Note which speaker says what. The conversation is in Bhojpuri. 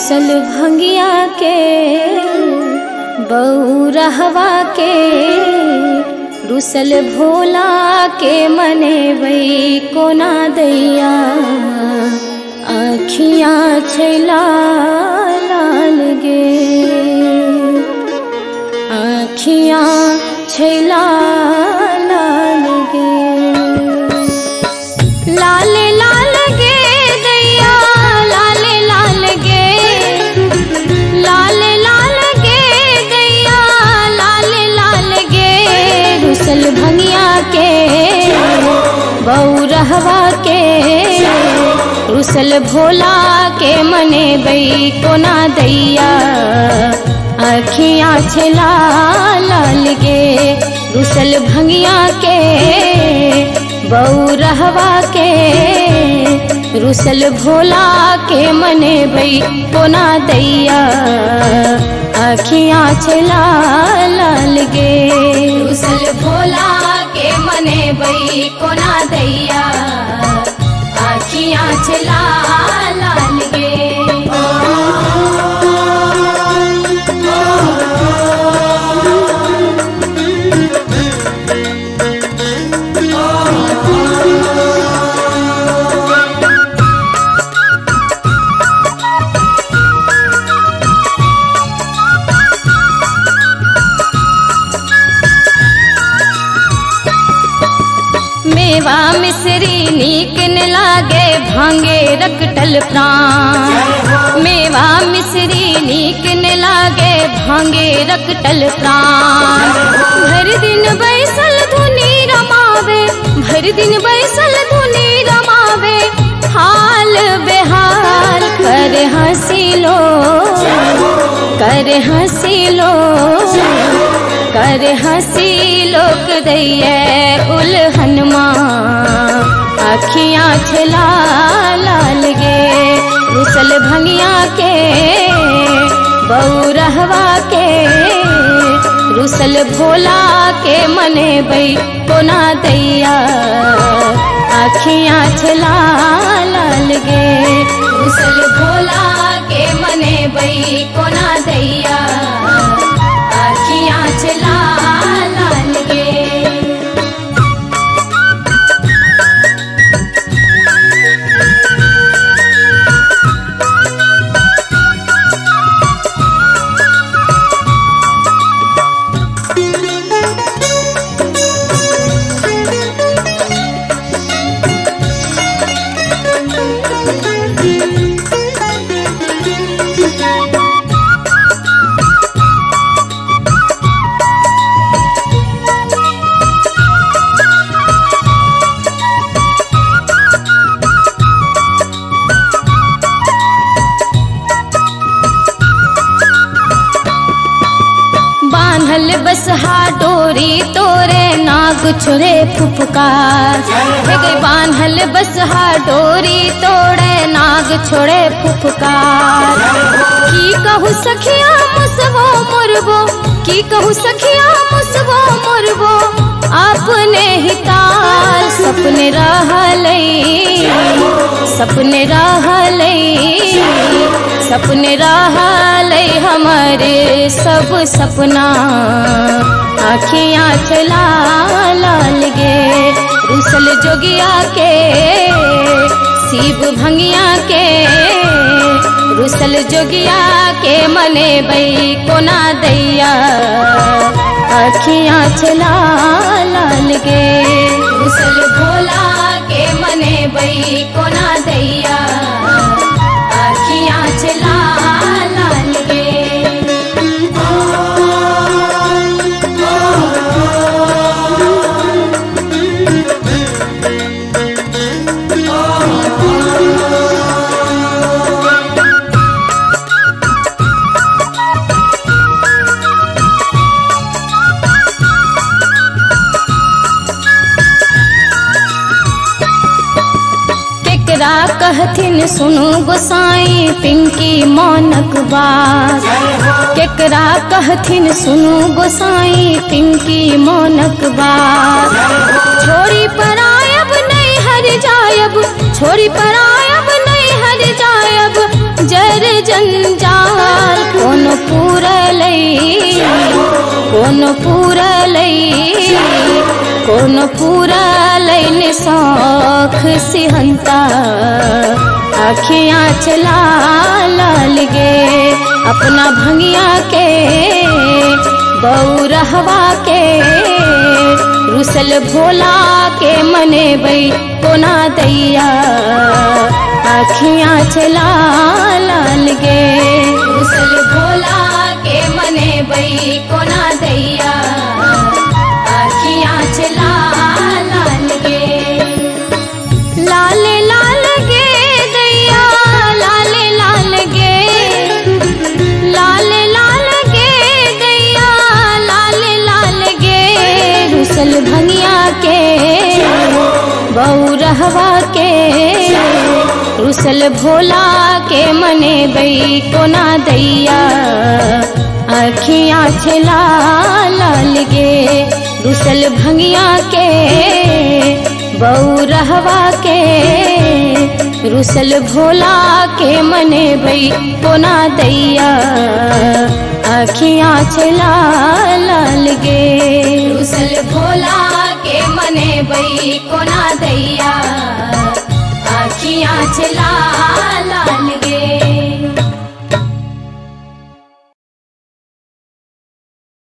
Speaker 1: रुसल भंगिया के बौरहवा के रुसल भोला के मने वही कोना दैया आँखियाँ छैला लाल गे आँखियाँ छैला लाल गे लाल लाल गे दैया लाल लाल गे लाल लाल गे दैया लाल लाल गे रुसल भंगिया के बौरहवा के रुसल भोला के मने बई कोना दैया आँखियाँ छैला लाल गे रुसल भंगिया के बौरहवा के रुसल भोला के मने बई कोना दैया आँखियाँ छैला लाल गे रुसल भोला के मने बई कोना दैया आँखियाँ छैला लाल गे मेवा मिश्री नीक न लागे भांगे रकटल प्राण मेवा मिश्री नीक न लागे भांगे रकटल प्राण भर दिन बैसल धुनी रमावे भर दिन बैसल धुनी रमावे हाल बेहाल कर हंसी लो कर हंसी लोक दैये उल्हनमा आँखियाँ छैला लाल गे रुसल भंगिया के बौरहवा के रुसल भोला के मने बई कोना दैया आँखियाँ छैला लाल गे रुसल भोला के मने बई कोना दैया आँखियाँ छैला लाल गे बान्हल बसहा डोरी तोरे नाग छोड़े फुफकार हे गई बान्हल बसहा डोरी तोड़े नाग छोड़े फुफकार की कहू सखिया मुसबो मुरबो की कहू सखिया मुसबो मुरबो अपने ही ताल सपने रहलै हमारे सब सपना आँखियाँ छैला लाल गे रुसल जोगिया के शिव भंगिया के रुसल जोगिया के मने बई कोना दैया आँखियाँ छैला लाल गे रुसल भोला के मने बई कोना दैया आँखियाँ छैला लाल गे कहथिन सुनु गोसाई पिंकी मौनक बात केकरा कहथिन सुनु गोसाई पिंकी मौनक बात छोड़ी परायब नहीं हर जायब छोड़ी परायब नहीं हर जायब जर जंजा पूरलै निसौख सिहंता आखियाँ चला लाल गे अपना भंगिया के बौरहवा के रुसल भोला के मने बई कोना दैया आखियाँ चला लाल गे रुसल भोला के मने बई कोना दैया आखियाँ चला लाल गे लाल लाल गे दैया लाल लाल गे लाल लाल गे दैया लाल लाल गे रुसल भंगिया के बौरहवा के रुसल भोला के मने बई कोना दैया आखियाँ चला लाल गे रुसल भंगिया के बौरहवा के रुसल भोला के मने बई कोना दैया आखियाँ चला लाल गे रुसल भोला के मने बई कोना दैया आखियाँ चला लाल गे।